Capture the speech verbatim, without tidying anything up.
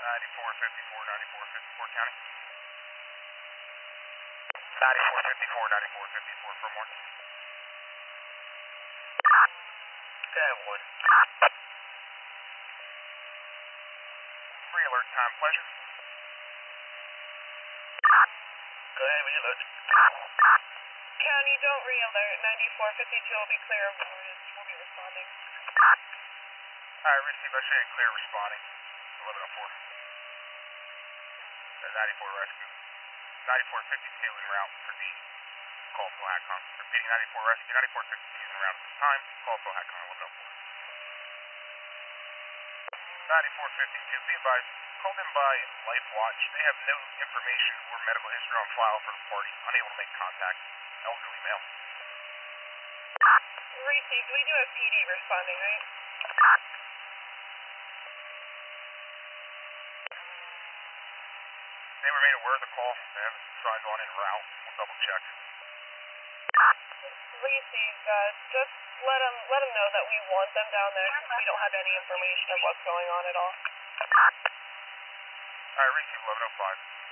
ninety-four fifty-four, ninety-four fifty-four County. ninety-four fifty-four, ninety-four fifty-four for more. ten one. Free alert time, pleasure. Go ahead when you're loaded. County, don't re-alert. ninety-four fifty-two will be clear of warrants. We'll be responding. Alright, receive, I should clear responding. eleven oh four. ninety-four rescue. ninety-four fifty-two en route for the Colville Hatcom. Repeating ninety-four rescue, ninety-four fifty-two en route at this time. Colville Hatcom, eleven oh four. ninety-four fifty-two, be advised, called in by Life Watch. They have no information or medical history on file for the party. Unable to make contact. Elderly male. Received. We do have P D responding, right? They were made aware of the call. They haven't signed on en route. We'll double check. Received. Uh, just let them, let them know that we want them down there since we don't have any information of what's going on at all. Alright, receive eleven oh five.